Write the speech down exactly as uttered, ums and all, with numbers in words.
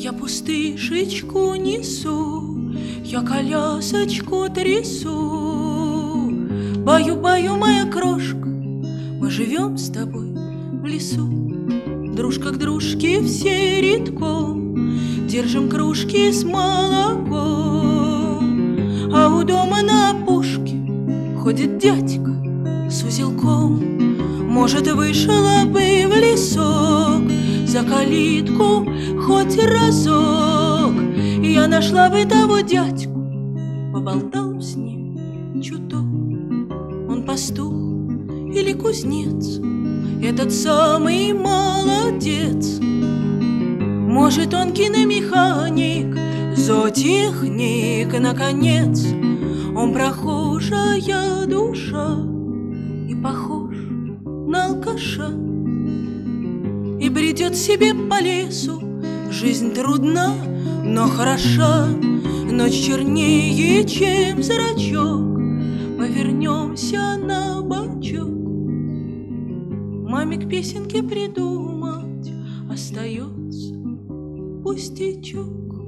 Я пустышечку несу, я колясочку трясу. Баю-баю, моя крошка, мы живем с тобой в лесу. Дружка к дружке все редком, держим кружки с молоком. А у дома на опушке ходит дядька с узелком. Может, вышла бы в лесок за калитку хоть разок, я нашла бы того дядьку, поболтал с ним чуток. Он пастух или кузнец, этот самый молодец. Может, он киномеханик, зоотехник, наконец. Он прохожая душа и похож на алкаша, и бредет себе по лесу. Жизнь трудна, но хороша, ночь чернее, чем зрачок. Повернемся на бочок, маме к песенке придумать остается пустячок.